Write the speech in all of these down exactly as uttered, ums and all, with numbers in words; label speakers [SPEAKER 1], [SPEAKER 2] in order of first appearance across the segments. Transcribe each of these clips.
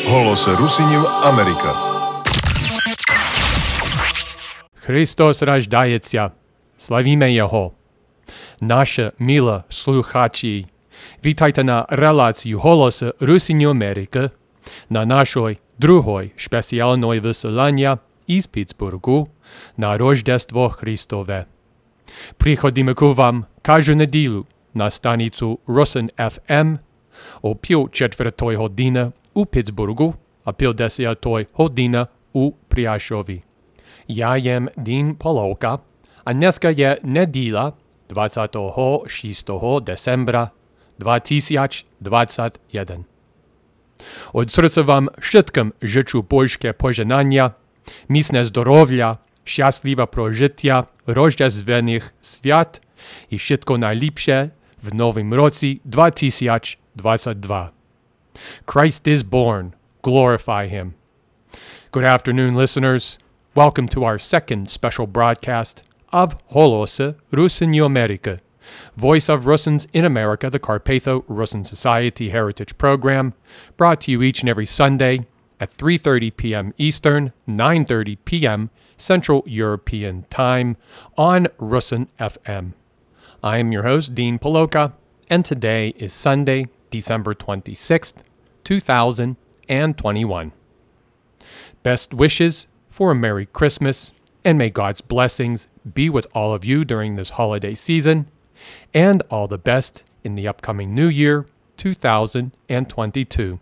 [SPEAKER 1] Голос Русинів Америка.
[SPEAKER 2] Христос рождається. Славімо Його. Наша мила слухачі, вітайте на релацію Голоса Русинів Америка на нашої другої спеціальної виселення із Піттсбургу на Рождество Христове. Приходимо к вам кожну неділю на станицю Rusin еф ем о пів четвертої години у Піттсбургу, а пів десятої години у Пряшові. Я єм Дін Полока, а днеска є неділя двадцятого шостого декабря дві тисячі двадцять один. От серця вам všetkým žeču Božské požehnання, міцне здоров'я, щасливе прожиття рождественних свят і všetko найліпше в новому році дві тисячі двадцять два. Christ is born. Glorify him. Good afternoon, listeners. Welcome to our second special broadcast of Голоса Русинів Америка, Voice of Russins in America, the Carpatho-Russin Society Heritage Program, brought to you each and every Sunday at three thirty p.m. Eastern, nine thirty p.m. Central European Time on Rusin F M. I am your host, Dean Poloka, and today is Sunday, December twenty-sixth, two thousand twenty-one. Best wishes for a Merry Christmas, and may God's blessings be with all of you during this holiday season, and all the best in the upcoming new year, two thousand twenty-two.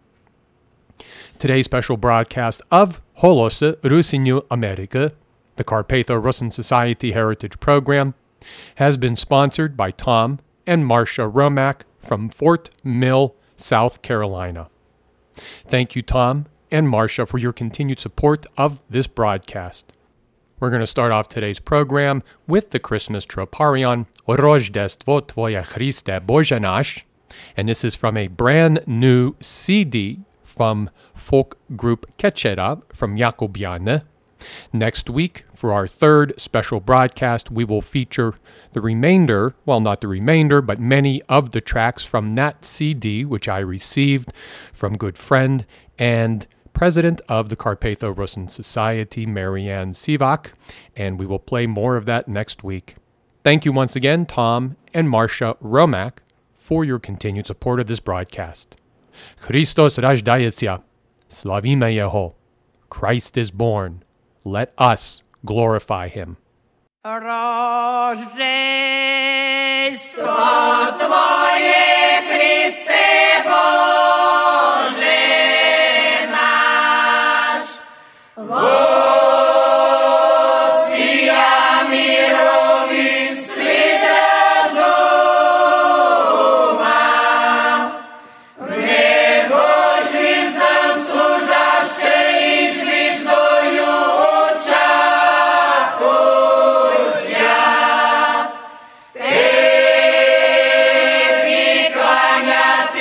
[SPEAKER 2] Today's special broadcast of Голоса Русинів Америка, the Carpatho-Russin Society Heritage Program, has been sponsored by Tom and Marcia Romack from Fort Mill, South Carolina. Thank you, Tom and Marcia, for your continued support of this broadcast. We're going to start off today's program with the Christmas Troparion, Rождество Твоє Христе Боже наш, and this is from a brand new C D from folk group Kechera from Jakobiane. Next week, for our third special broadcast, we will feature the remainder, well, not the remainder, but many of the tracks from that C D, which I received from good friend and president of the Carpatho-Russin Society, Marianne Sivak, and we will play more of that next week. Thank you once again, Tom and Marcia Romack, for your continued support of this broadcast. Christos рождається. Славімо Його. Christ is born. Let us glorify him.
[SPEAKER 3] Рождество Твоє, Христе Боже наш, воссія мирові світ розума, в небо звіздам служаще і звіздою очакуся, Тебі кланяти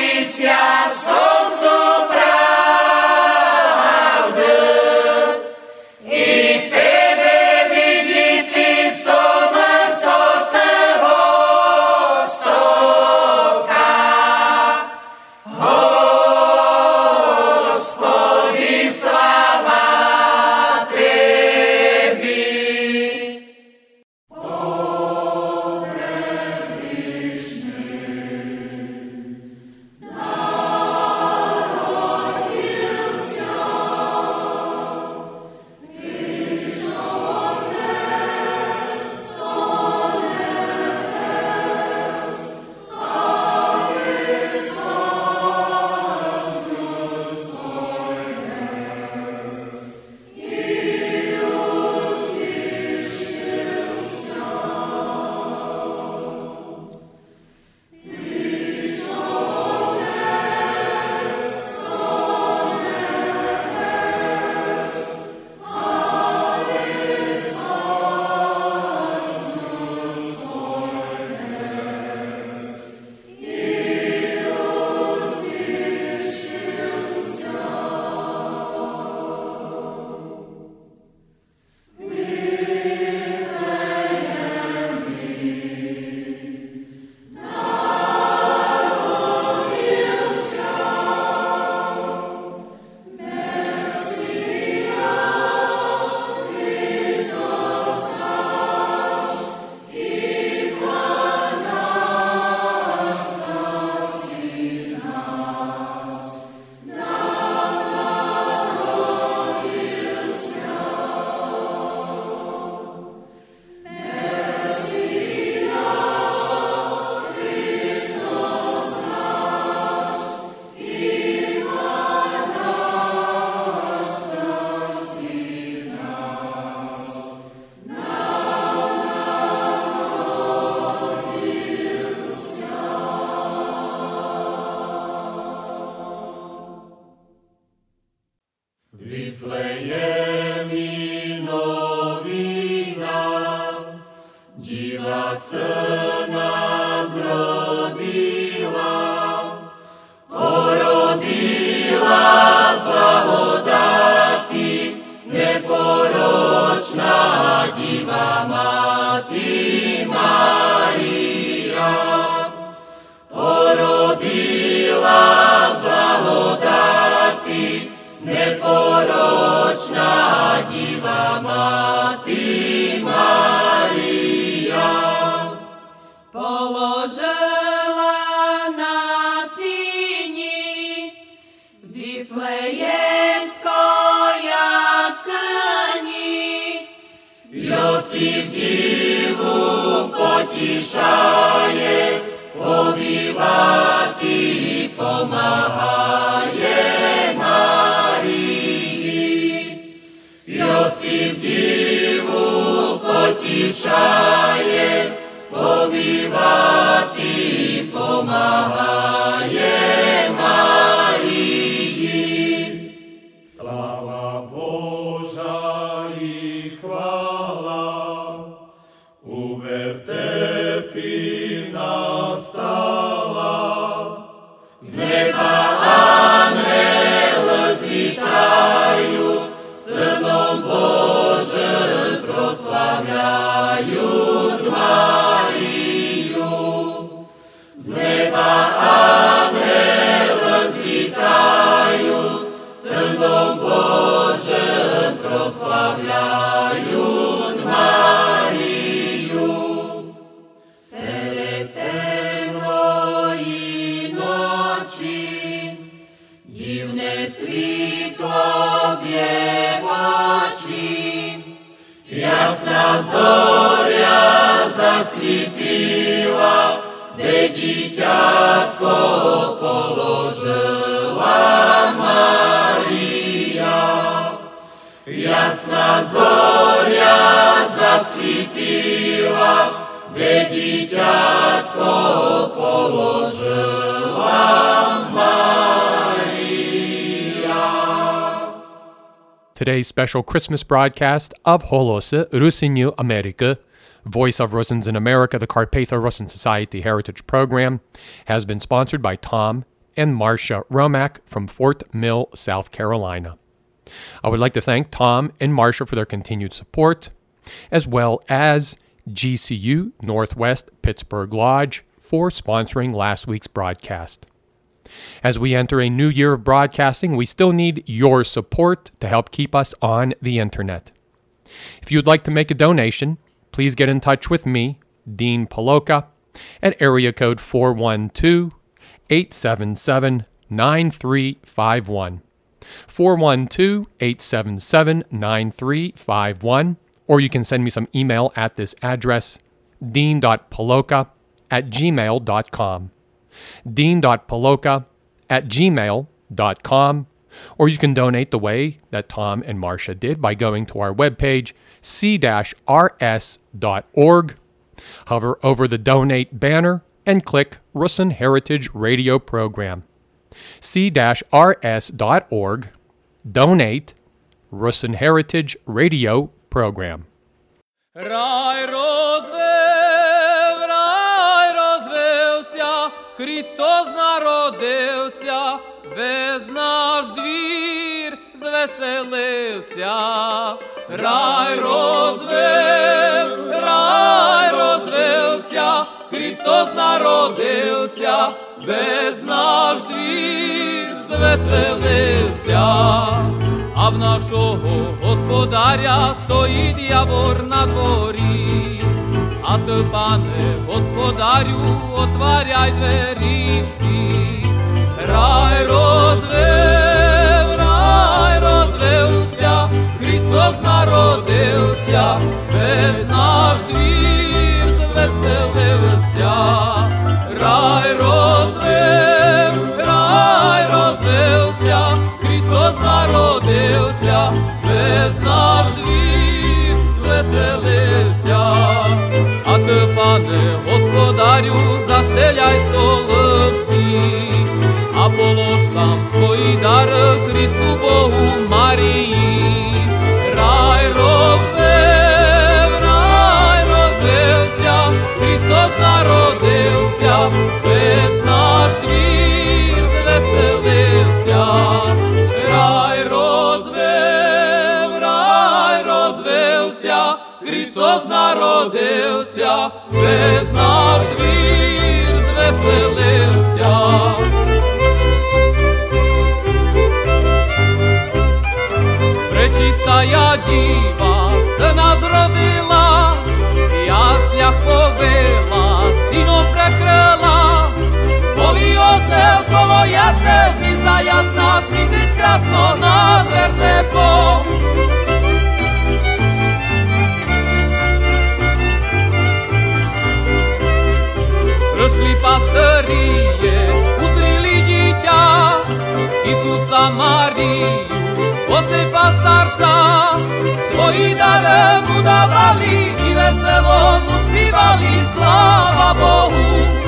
[SPEAKER 3] Діва Мати Марія, породила благодаті, непорочна Діва Мати Марія, положила на сіні Віфлеємської яскині, Йосиф діву потішає, повівати і помагає Марії. Йосиф діву потішає, повівати і помагає Марії.
[SPEAKER 4] Слава Божа і хвала у вертепі настала.
[SPEAKER 3] З неба ангели злітають, Сином Божим прославляють Марію. З неба ангели злітають, Сином Божим прославляють Марію. Серед темної ночі дивне світло б'є в очі, ясна зоря засвітила, де дитятко положила Марія. Ясна зоря засвітила, де дитятко положила Марія.
[SPEAKER 2] Today's special Christmas broadcast of Holose Rusinyu America, Voice of Russians in America, the Carpatho Russian Society Heritage Program, has been sponsored by Tom and Marcia Romack from Fort Mill, South Carolina. I would like to thank Tom and Marcia for their continued support, as well as G C U Northwest Pittsburgh Lodge for sponsoring last week's broadcast. As we enter a new year of broadcasting, we still need your support to help keep us on the internet. If you'd like to make a donation, please get in touch with me, Dean Paloka, at area code four one two, eight seven seven, nine three five one. four one two, eight seven seven, nine three five one, or you can send me some email at this address, dean.paloka at gmail dot com. dean.paloka at gmail dot com, or you can donate the way that Tom and Marcia did by going to our webpage, c r s dot org. Hover over the donate banner and click Russian Heritage Radio Program. c r s dot org, donate, Russian Heritage Radio Program.
[SPEAKER 5] Рай розвив, рай розвився, Христос народився, весь наш двір звеселився. Рай розвив, рай розвився, Христос народився, весь наш двір звеселився. А в нашого господаря стоїть явор на дворі. А ти, пане господарю, отваряй двері всі. Рай розвив, рай розвився, Христос народився, весь наш двір звеселився. Рай розвив, рай розвився, Христос народився, весь наш двір звеселився. А ти, пане господарю, застеляй столи всі, а по ложкам свої дари Христу Богу Марії. Рай розвив, рай розвився, Христос народився, весь наш двір звеселився. Рай розвив, рай розвився, Христос народився, весь наш двір звеселився. Пречистая діва сина зродила, в яслях побила, сіном прикрила. Повій осел коло ясел, звізда ясна світить красно над вертепом. Прийшли пастирі, узріли дитя, Ісуса Марію, Осифа старца, свої дари му давали і весело му співали, слава Богу.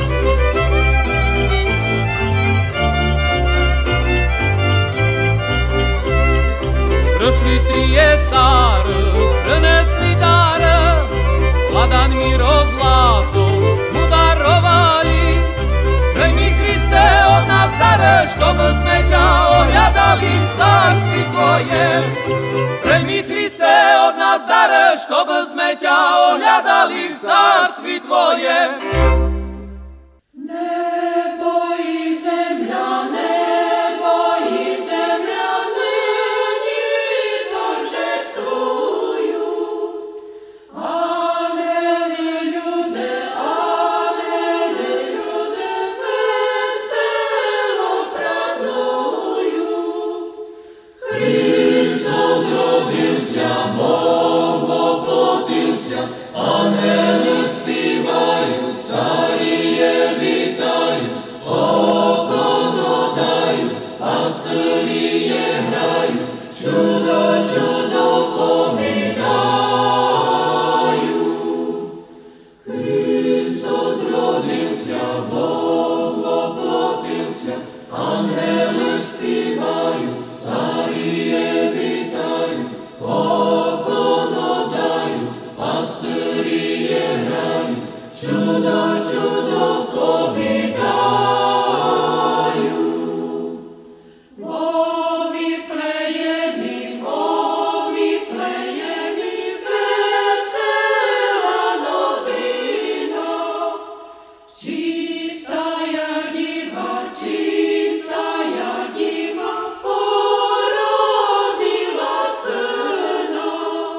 [SPEAKER 5] Прийшли тріє цари, принесли дари, ладан міро злато му даровали. Прийми, Христе, от нас дари, щоб ми тя оглядали в царстві Твоє. Прийми, Христе, от нас дари, щоб ми тя оглядали в царстві Твоє.
[SPEAKER 3] Небо і земля, небо і земля нині торжествують. Ангели, люди, ангели, люди весело празнують. Христос родився, Бог воплотився, ангели співають, царіє вітають, оконодають, пастиріє грають, чудо, чудо повідають. Христос родився, Бог воплотився, ангели співають, царіє вітають, оконодають, пастиріє грають, чудо, чудо повідають. Во Віфлеємі, во Віфлеємі весела новина. Чистая діва, чистая діва породила сина.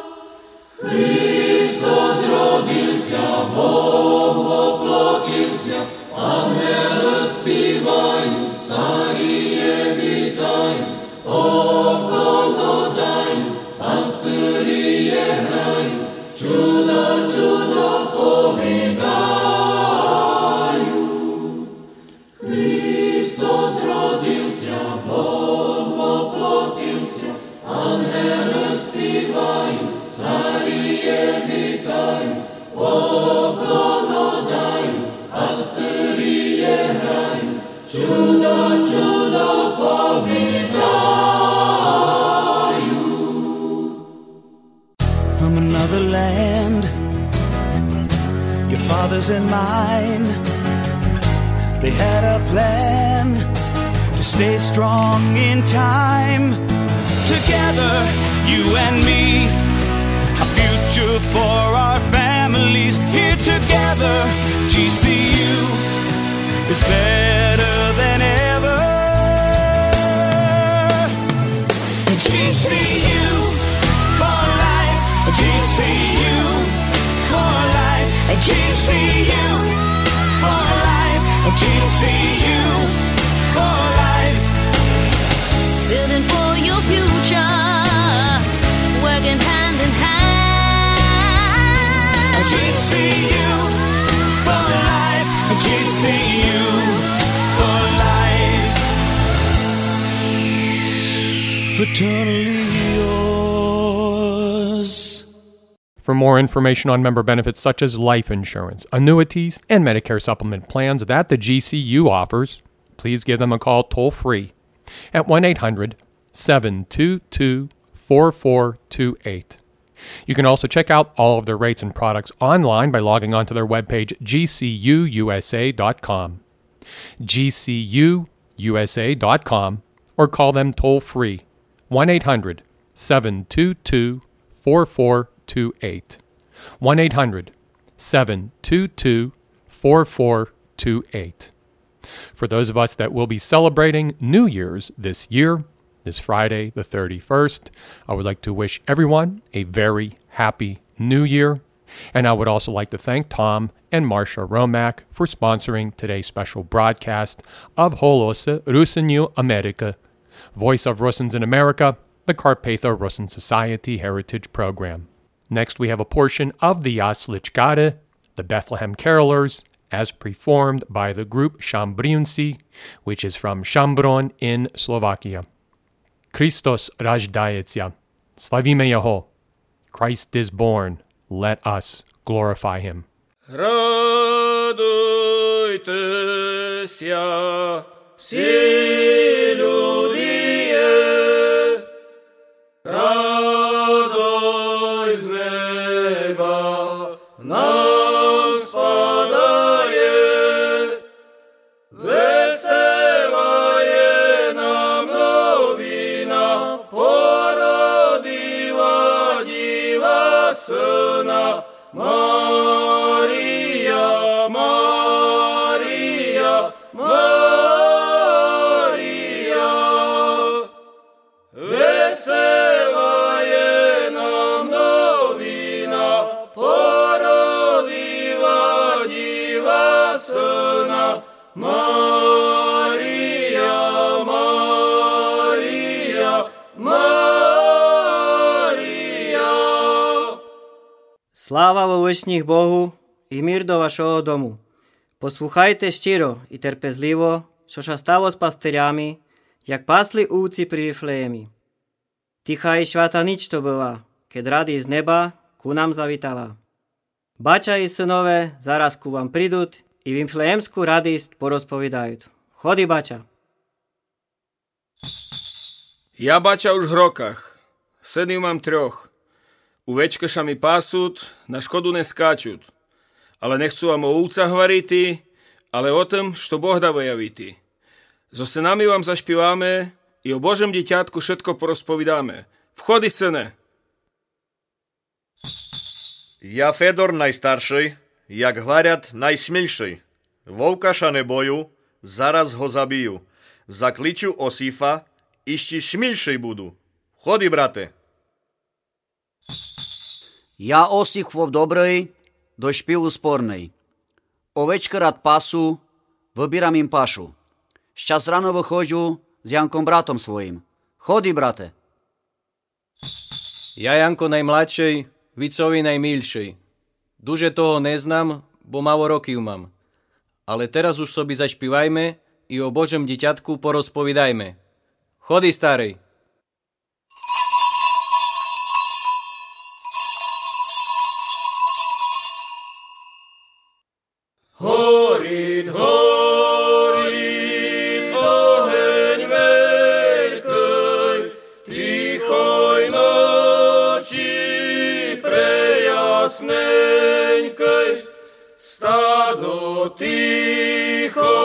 [SPEAKER 3] Христос родився, Бог воплотився, ангели співають, царіє вітають, оконодають, пастиріє грають, чудо, чудо повідають. Христос родився, Бог воплотився, ангели співають, царіє вітають, оконодають, пастиріє грають, чудо, чудо повідають.
[SPEAKER 6] From another land, your father's and mine, they had a plan to stay strong in time. Together, you and me, a future for our families. Here together, G C U is better than ever. G C U for life, G C U for life, G C U for life, G C U for life.
[SPEAKER 7] Building for your future, working hand in hand.
[SPEAKER 6] G C U for life, G C U for life. Fraternally yours.
[SPEAKER 2] For more information on member benefits such as life insurance, annuities, and Medicare supplement plans that the G C U offers, please give them a call toll-free at one eight hundred seven two two four four two eight. You can also check out all of their rates and products online by logging onto their webpage g c u u s a dot com. g c u u s a dot com or call them toll-free one eight hundred seven two two four four two eight. one eight hundred seven two two, four four two eight. For those of us that will be celebrating New Year's this year, this Friday, the thirty-first, I would like to wish everyone a very happy New Year. And I would also like to thank Tom and Marcia Romack for sponsoring today's special broadcast of Holosy Rusiniu America, Voice of Russians in America, the Carpatho Russian Society Heritage Program. Next, we have a portion of the Jaslichkade, the Bethlehem Carolers, as performed by the group Shambrunci, which is from Shambron in Slovakia. Christos rождается. Slavíme Jeho. Christ is born. Let us glorify him.
[SPEAKER 4] Радуйтеся, всі люди, радость з неба нам спадає, весела є нам новина, породила діва сина. Марія, Марія, Марія, весела є нам новина, породила діва сина. Марія, Марія, Марія.
[SPEAKER 8] Слава Всевишніх Богу і мир до вашого дому. Послухайте щиро і терпезливо, що ж стало з пастирями, як пасли овці при Вифлеємі. Тиха і свята ніч то була, кед ради з неба ку нам завітала. Бача і синове зараз ку вам придуть і вифлеємську радість порозповідають. Ходи, бача.
[SPEAKER 4] Ja bača už v hrokach, synів mám трьох. Увечка ша mi pásut, na škodu ne skáčut. Ale nechcú vám o ovcach variti, ale o tom, što Boh da vojaviti. So synami vám zašpiváme i o Božem dieťátku všetko porozpovídáme. Vchody, syne!
[SPEAKER 9] Ja Fedor najstarší, jak hvarят najsmilší. Vovka ša ne boju, zaraz ho zabiju. Zakliču Osifa, išti šmilší budu. Vchody, brate!
[SPEAKER 10] Ja Osip chłop dobrej, do śpiewu spornej. Овечка рад пасу, вибирам їм пашу. Щас рано виходжу з Янком братом своїм. Ходи, брате.
[SPEAKER 11] Ja Janko najmladšej, Vicovi najmilšej. Duže toho neznám, bo málo rokів mám. Ale teraz už sobi zašpívajme i o Božem dieťatku porozpovídajme. Chody, starej.
[SPEAKER 4] Горить, горить огонь великий, тихой ночі преясненький, стадо тихо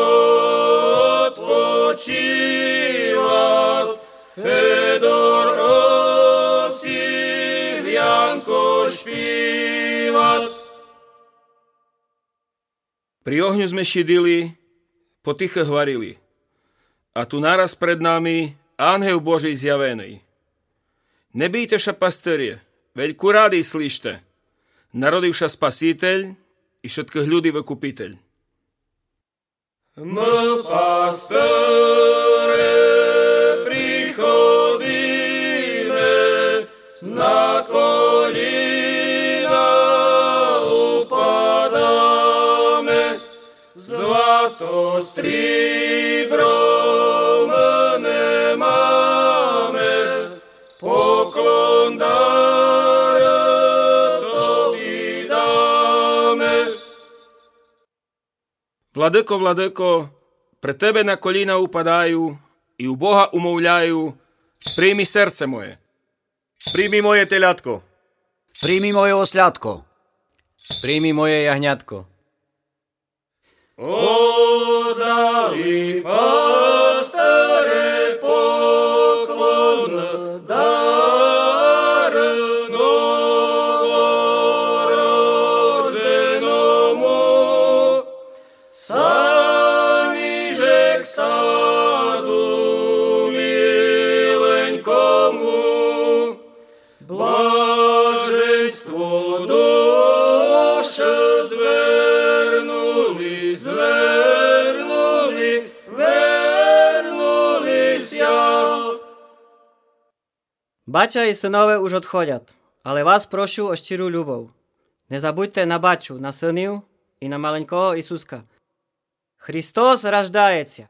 [SPEAKER 4] odpočívat, Федор Осип Янко špívat. Pri ohňu sme šidili, potiche hvarili. A tu naraz pred nami anhel Boží zjavený. Nebýte ša pasterie, veľkú rádi slyšte. Narodil ša spasiteľ i všetkých ľudí vykupiteľ. M pastore prichodíme, na kolína upadáme, zlato stříbrom nemáme, poklon dar tobі dáme. Владико, владико, pre tebe na kolína upadajú i u Boha umовляю, príjmi srdce moje.
[SPEAKER 9] Príjmi moje teľatko.
[SPEAKER 10] Príjmi moje osľadko.
[SPEAKER 11] Príjmi moje jahňatko.
[SPEAKER 4] Odali pastore poklon, dar novoroženom.
[SPEAKER 8] Батя і синове уж odchodять, але вас прошу о щиру любов. Не забудьте на батю, на синів і на маленького Ісуска. Христос рождається!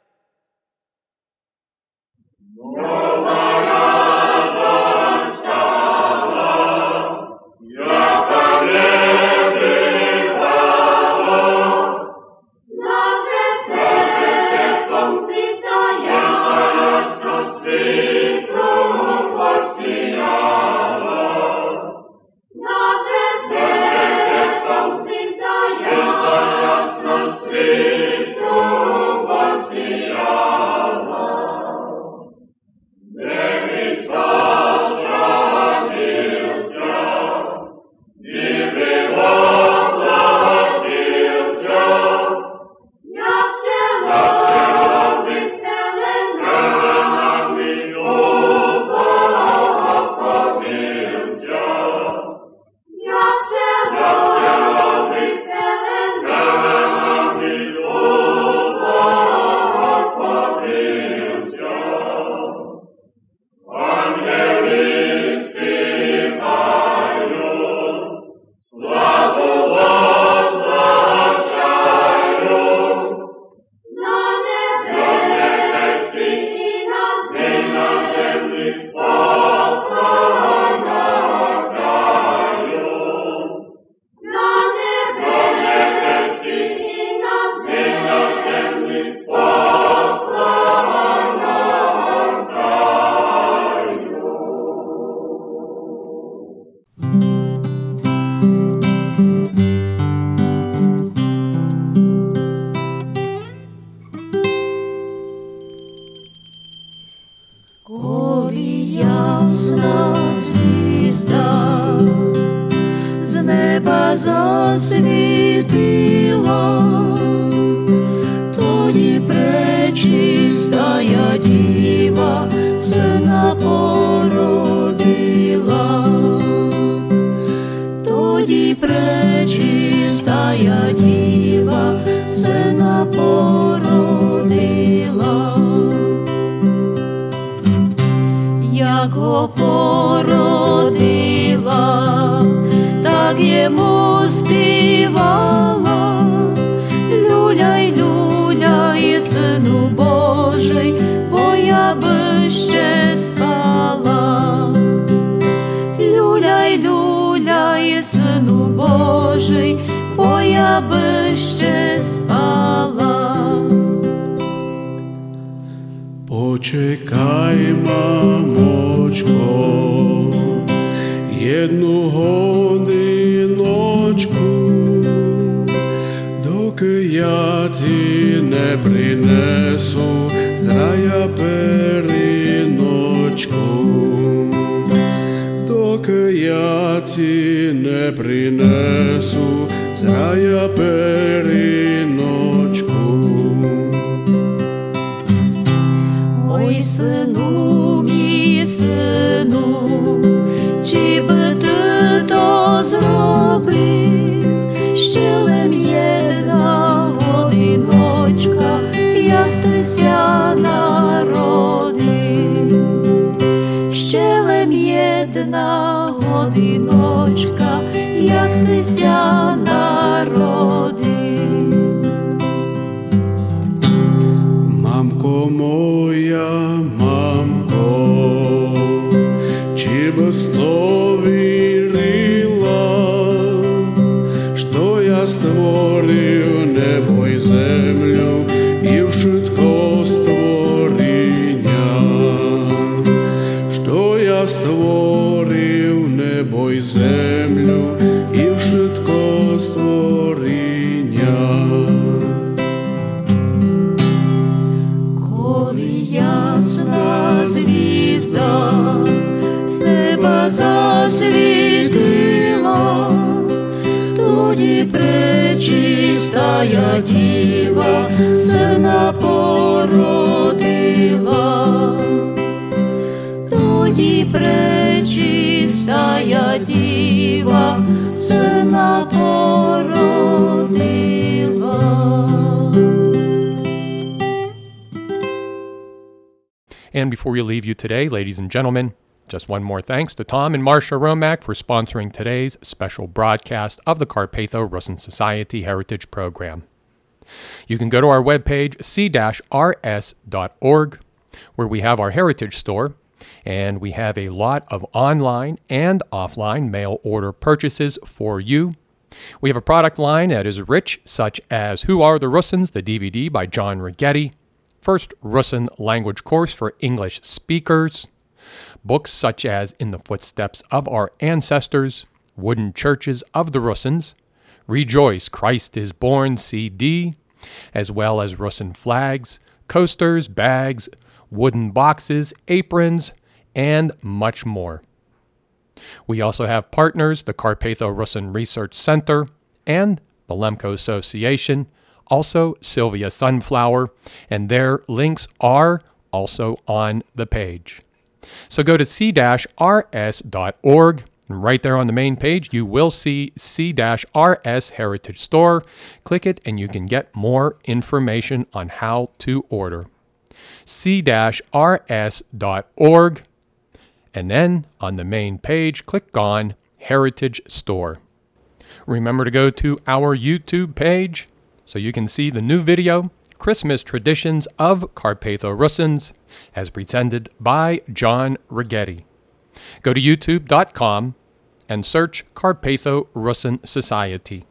[SPEAKER 12] Почекай, мамочко, jednu годиночку, доки я ти не принесу з рая периночку, доки я ти не принесу з рая периночку.
[SPEAKER 7] Ой, сину, мій сину, чи би ти то зробив, ще лем єдна годиночка, як ти ся народив, ще лем єдна годиночка, як ти ся народив.
[SPEAKER 12] Мамко моя, мамко, чи би сто вірила, що я створив небо й землю і вшитко створіння, що я створив небо й землю і вшитко створіння.
[SPEAKER 7] Ясна звізда з неба засвітила, тоді пречистая діва сина породила, тоді пречистая діва сина породила.
[SPEAKER 2] And before we leave you today, ladies and gentlemen, Just one more thanks to Tom and Marcia Romack for sponsoring today's special broadcast of the Carpatho-Rusyn Society Heritage Program. You can go to our webpage, c dash r s dot org, where we have our heritage store, and we have a lot of online and offline mail order purchases for you. We have a product line that is rich, such as Who Are the Rusyns, the D V D by John Righetti, First Rusyn Language Course for English Speakers, books such as In the Footsteps of Our Ancestors, Wooden Churches of the Rusyns, Rejoice, Christ is Born C D, as well as Rusyn flags, coasters, bags, wooden boxes, aprons, and much more. We also have partners, the Carpatho-Rusyn Research Center and the Lemko Association, also Sylvia Sunflower, and their links are also on the page. So go to c dash r s dot org, and right there on the main page, you will see C R S Heritage Store. Click it, and you can get more information on how to order. c r s dot org, and then on the main page, click on Heritage Store. Remember to go to our YouTube page so you can see the new video, Christmas Traditions of Carpatho-Rusyns, as presented by John Righetti. Go to youtube dot com and search Carpatho-Rusyn Society.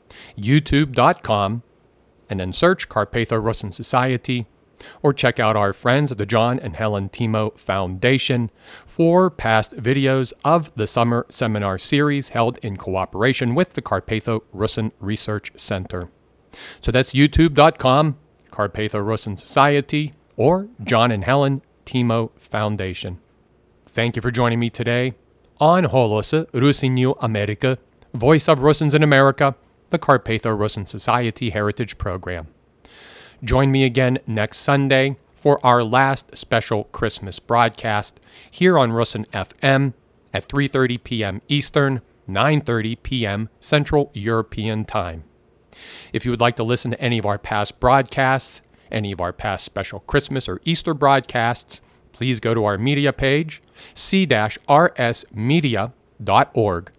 [SPEAKER 2] youtube dot com, and then search Carpatho-Rusyn Society, or check out our friends at the John and Helen Timo Foundation for past videos of the summer seminar series held in cooperation with the Carpatho-Rusyn Research Center. So that's youtube dot com, Carpatho-Rusyn Society, or John and Helen Timo Foundation. Thank you for joining me today on Holosy Rusiniu America, Voice of Rusyns in America, the Carpatho-Rusyn Society Heritage Program. Join me again next Sunday for our last special Christmas broadcast here on Rusyn F M at three thirty p.m. Eastern, nine thirty p.m. Central European Time. If you would like to listen to any of our past broadcasts, any of our past special Christmas or Easter broadcasts, please go to our media page, c r s media dot org,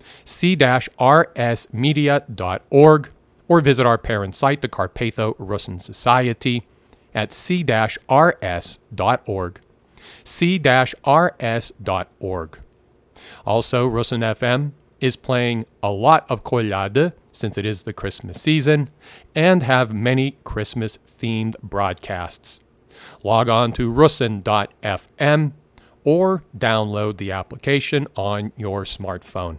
[SPEAKER 2] c r s media dot org, or visit our parent site, the Carpatho-Rusyn Society, at c r s dot org, c r s dot org. Also, Rusyn F M is playing a lot of Kolyady, since it is the Christmas season, and have many Christmas-themed broadcasts. Log on to rusyn dot f m or download the application on your smartphone.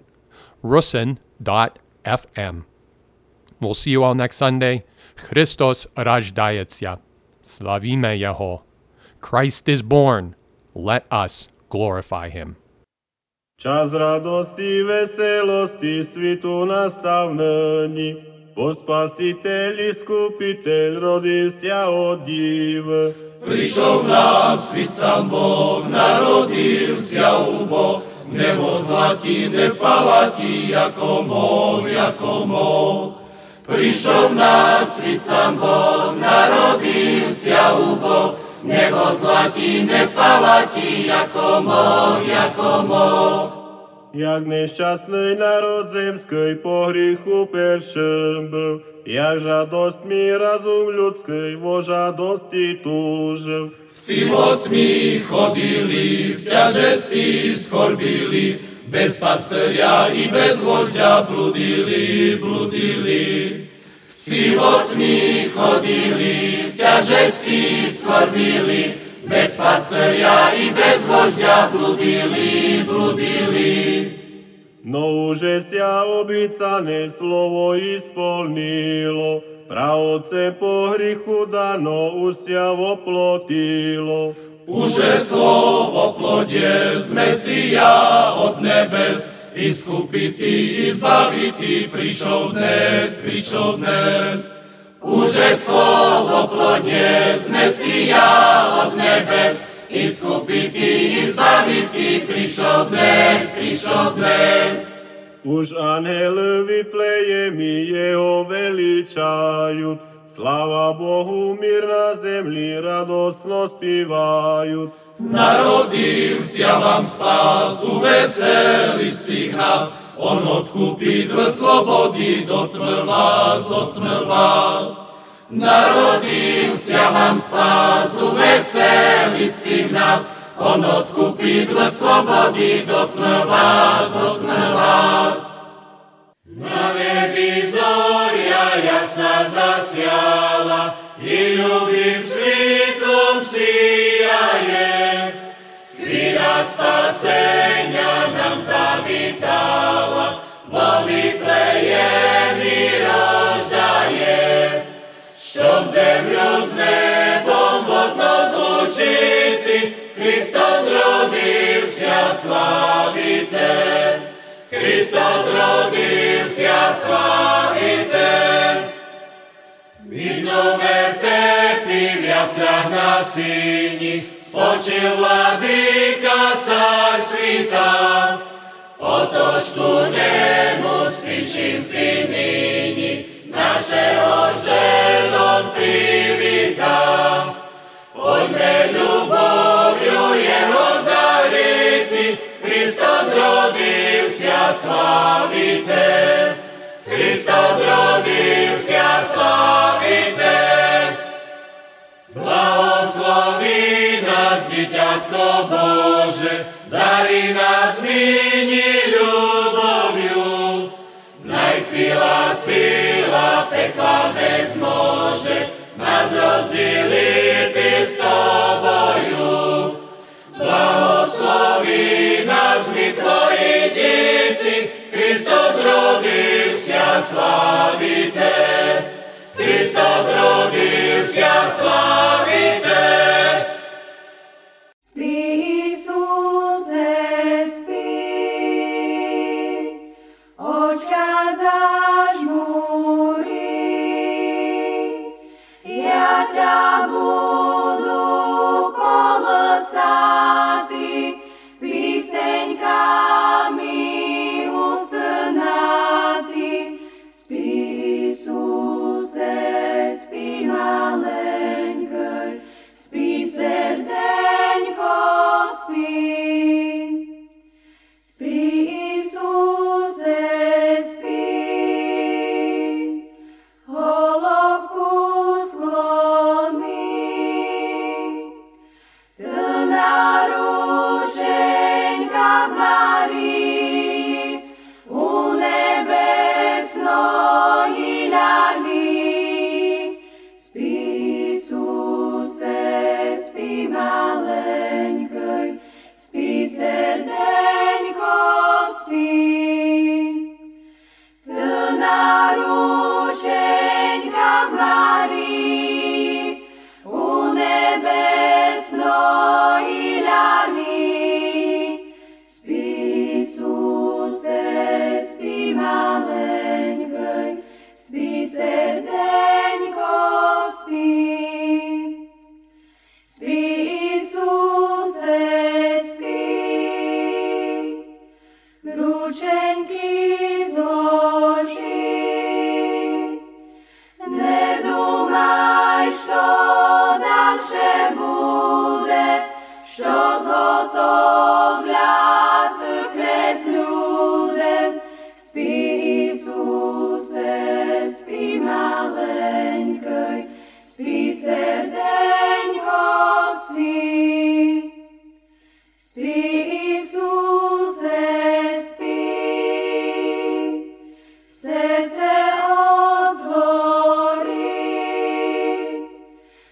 [SPEAKER 2] rusyn dot f m. We'll see you all next Sunday. Christos rajdaється. Slavíme Jeho. Christ is born. Let us glorify him.
[SPEAKER 13] Час радости, веселости, світу настав нині, бо Спаситель і Скупитель родився од діви.
[SPEAKER 3] Прийшов на світ сам Бог, народився у Бог, не в златі, не в палаті, яко мов, яко мов. Прийшов на світ сам Бог, народився у Бог, не в златі, не в палаті, яко мов, яко мов.
[SPEAKER 13] Як нещасний народ земський по гріху першим був, як жадость мій разум людський во жадості тужив.
[SPEAKER 3] Всі во тмі ходили, в тяжесті скорбили, без пастиря і без вождя блудили, блудили. Всі во тмі ходили, в тяжесті скорбили, без пастиря і без вождя блудили, блудили.
[SPEAKER 13] Но уже ся обіцяне слово ісполнило, праотцем по гріху дано уся воплотило.
[SPEAKER 3] Уже слово плодє з Месія от небес, іскупити, і збавити, прийшов днес, прийшов днес. Уже слово плодє з Месія от небес, іскупити, і збавити, прийшов днес, прийшов днес.
[SPEAKER 13] Уж ангели в Вифлеємі його величають, Слава Богу, мир на землі радосно співають.
[SPEAKER 3] Народився вам спас, увеселить всіх нас, Он откупит в свободі, дотме вас, дотме вас. Народився вам спас, увеселить всіх нас, Он откупит в свободі, дотме вас, дотме вас. На небі зоря ясна засяла, і любим світом сіяє. Хвіля спасення нам завітала, бо Віфлеємі рождає, щоб землю з небом водно злучити, Христос родився, славіте, Христос родився, славіте. Відно вертепі в яслях на сині, спочив владика цар світа. Отож кудемо спішим всі нині, нашого жденом привіта. Одне любов'ю його зарити, Христос родився, славіте, Христос родився, славіте. Благослови нас, дитятко Боже, дари нас нині любов'ю. Найціла сила пекла не зможе нас розділити з тобою. Благослови нас, ми твої діти, Христос родився, славіте, Христос родився, славіте.
[SPEAKER 7] Спи, Ісусе, спи, очка зажмури, я тя буду колосати, пісеньками усинати. Спи, Ісусе, спи, маленький, спи, серденько, спи. Спи, Ісусе, спи, головку склони. Ти на рученьках Марії, у небесної лялі. Спи, Ісусе, спи, маленький, спи, серденько, спи. Ти на рученьках Марії, у небесної лялі. Спи, Ісусе, спи, маленький, спи, серденько, спи. Спи, Ісусе, спи, рученьки зложи, не думай, що дальше буде, що зготовляти хрест людям. Спи, Ісусе, спи, маленький, спи, серденько, спи. Спи, Ісусе, спи, серце отвори,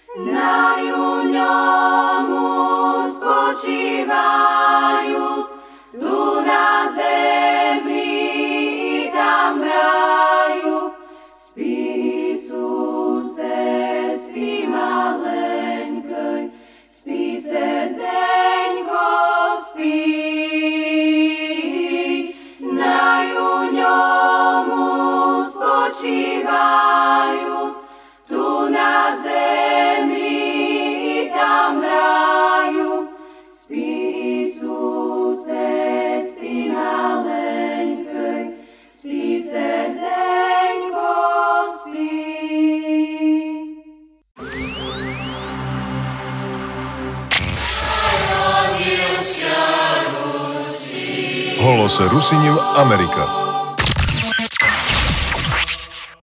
[SPEAKER 1] Голос Русинів Америка.